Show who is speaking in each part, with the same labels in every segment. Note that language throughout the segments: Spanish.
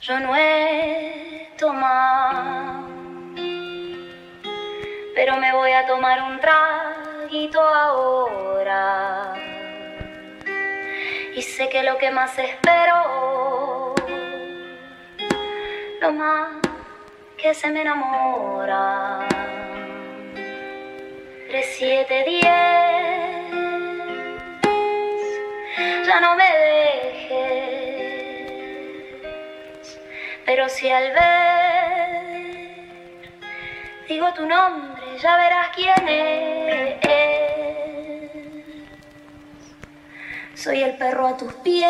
Speaker 1: Yo no he tomado, pero me voy a tomar un traguito ahora. Y sé que lo que más espero, lo más que se me enamora. 3, 7, 10, ya no me dejes, pero si al ver digo tu nombre, ya verás quién es. Soy el perro a tus pies,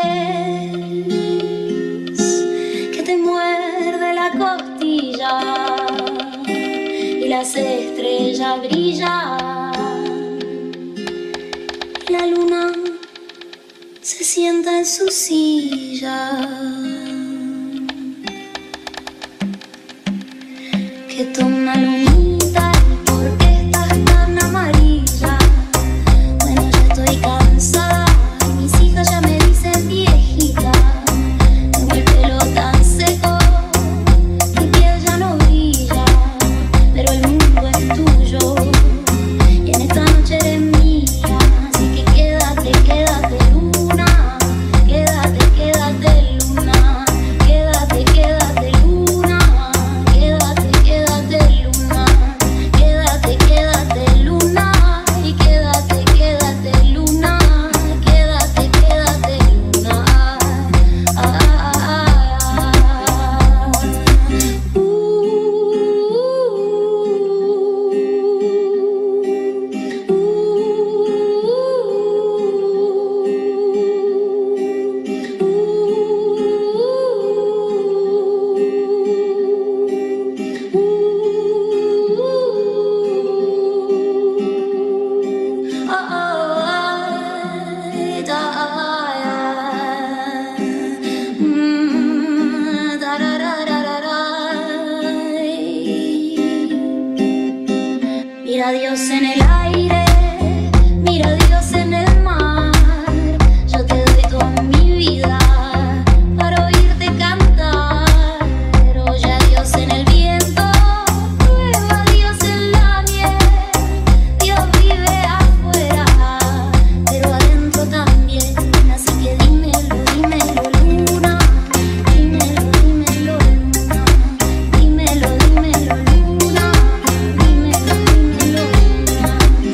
Speaker 1: que te muerde la costilla y las estrellas brillan. Y la luna se sienta en su silla. Que toma lunita, ¿por qué estás tan amarilla? Bueno, ya estoy cansada, mis hijas ya me dicen viejita. Tengo el pelo tan seco, mi piel ya no brilla, pero el mundo es tuyo y en esta noche eres mía. Así que quédate, quédate luna, quédate, quédate luna, quédate, quédate luna, quédate, quédate luna, quédate, quédate luna, y quédate, quédate luna, quédate, quédate luna. Mira a Dios en el aire, mira a Dios en el mar. Yo te doy toda mi vida para oírte cantar. Oye a Dios en el viento, prueba a Dios en la miel. Dios vive afuera, pero adentro también. Así que dímelo, dímelo luna, dímelo, dímelo luna, dímelo, dímelo luna, dímelo, dímelo luna.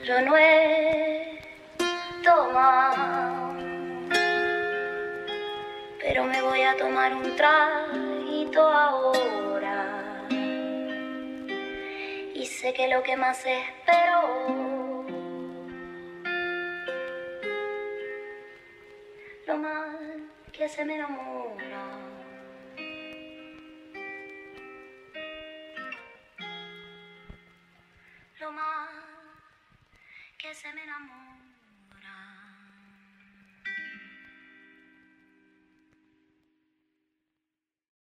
Speaker 1: Yo no he tomado, pero me voy a tomar un traguito ahora. Y sé que lo que más espero, lo mal que se me enamora. Lo mal que se me enamora.